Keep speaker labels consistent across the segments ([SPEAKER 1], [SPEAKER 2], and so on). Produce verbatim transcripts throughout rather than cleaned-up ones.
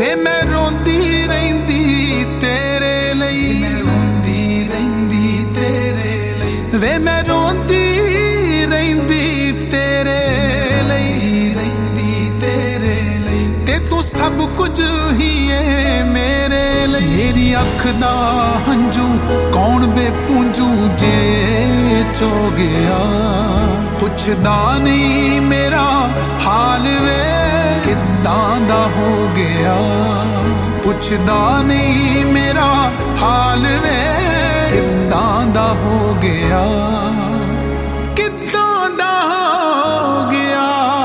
[SPEAKER 1] ਵੇ मैं रोंदी रहिंदी तेरे लई, मैं रोंदी रहिंदी तेरे लई, वे मैं रोंदी रहिंदी तेरे लई, रहिंदी तेरे लई, ते तू सब कुछ ही है मेरे लई। मेरी अख दा हंजू कौन बेपूंजू जे चो गया, पुछदा नहीं मेरा हाल वे किदां दा हो गया, पुछदा नहीं मेरा हाल वे किदां दा हो गया, किदां दा हो गया।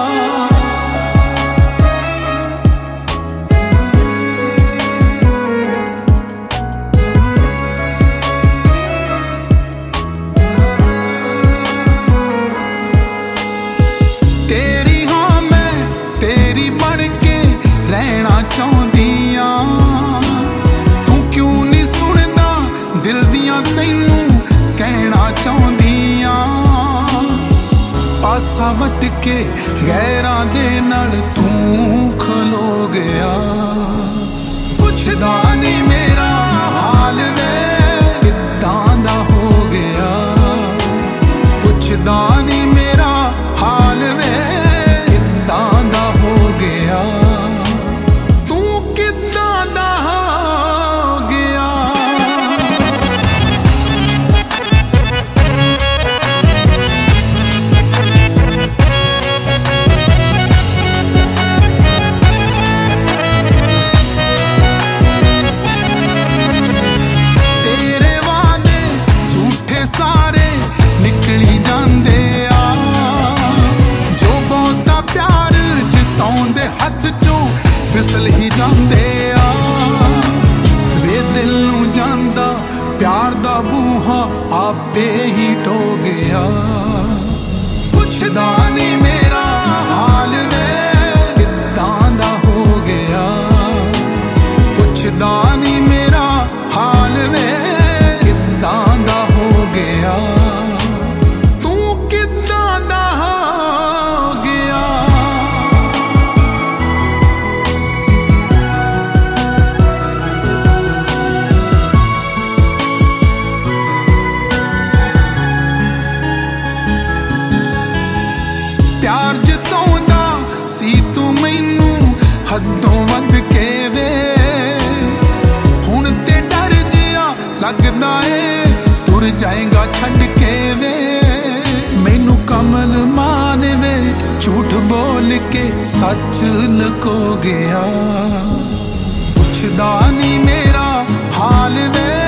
[SPEAKER 1] तेरी हाँ मैं तेरी बन के रहना चाहदिया, तू क्यों नहीं सुनदा दिल दियां तैनू कहना चाहदिया, पासा वट के गैरां दे नाल तू खलो गया, पुछदा नहीं मेरा हाल वे किदां दा हो गया, पुछदा नहीं मेरा हाल वे किदां दा हो गया, तू किदां दा हो गया। तेरे वादे झूठे सारे निकली जांदे आ, जो बहुता प्यार जिताउंदे हथ चों फिसल ही जांदे आ, वे दिल नूं जांदा प्यार दा बूहा आपे ही ढो गया, पुछदा नहीं मेरा हाल वे किदां दा हो गया, पुछदा नहीं मेरा हाल वे किदां दा हो गया, तू किदां दा हो गया। प्यार जताउंदा सी तू मैनू हदों वध के वे, हुण ते डर जिया लगदा ए तुर जाएगा छड्ड के वे, मैनू कमल मान वे झूठ बोल के सच लको गया, पुछदा नहीं मेरा हाल वे